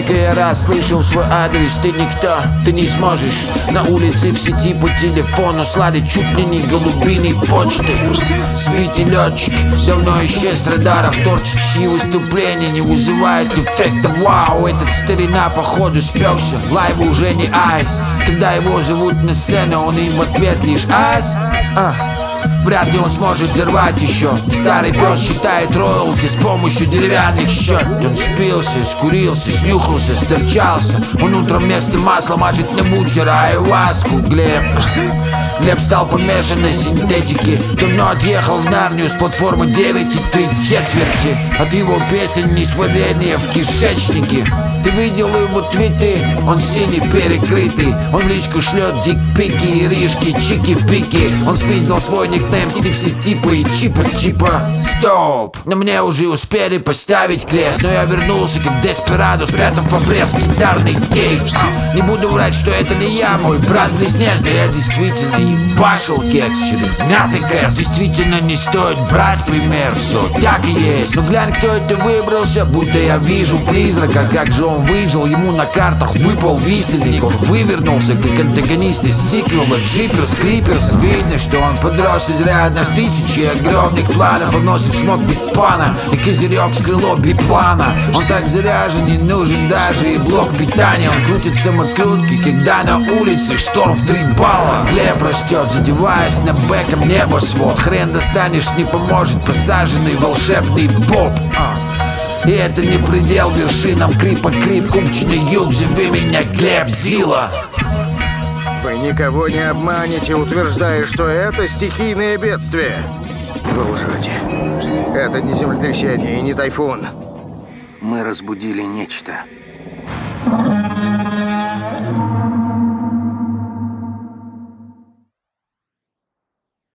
Сколько я раз слышал свой адрес: ты никто, ты не сможешь. На улице в сети по телефону сладит чуть ли не голубиной почты. Сбитый летчик давно исчез с радаров, торчит, чьи выступления не вызывают эффекта. Вау, этот старина походу спекся, лайвы уже не айс. Когда его зовут на сцену, он им в ответ лишь айс. Вряд ли он сможет взорвать еще. Старый пес считает роялти с помощью деревянных счет. Он спился, скурился, снюхался, сторчался. Он утром вместо масла мажет на бутер айваску. Глеб стал помешан на синтетике. Давно отъехал в Нарнию с платформы 9,3. От его песен не сварение в кишечнике. Ты видел его твиты? Он синий перекрытый. Он в личку шлет дикпики и рижки, чики-пики. Он спиздил свой никнейм с типси-типа и чипа-чипа. Стоп! На мне уже успели поставить крест, но я вернулся как Деспирадо, спрятав в обрез гитарный кейс. Не буду врать, что это не я, мой брат-близнец. Да я действительно ебашил кекс через мятый кэс. Действительно не стоит брать пример, все так и есть. Но глянь, кто это выбрался, будто я вижу призрака. Как же он выжил, ему на картах выпал висельник. Он вывернулся, как антагонист из сиквела Джиперс Криперс. Видно, что он подрос изрядно с тысячи огромных планов. Он носит шмот битпана и козырек с крыло биплана. Он так заряжен, не нужен даже и блок питания. Он крутит самокрутки, когда на улице шторм в 3 балла. Глеб растет, задеваясь на бэком небосвод. Хрен достанешь, не поможет посаженный волшебный боб. И это не предел вершинам крипа, крип, купчный юг. Зови меня Глеб Зила. Вы никого не обманете, утверждая, что это стихийное бедствие. Вы лжете. Это не землетрясение и не тайфун. Мы разбудили нечто.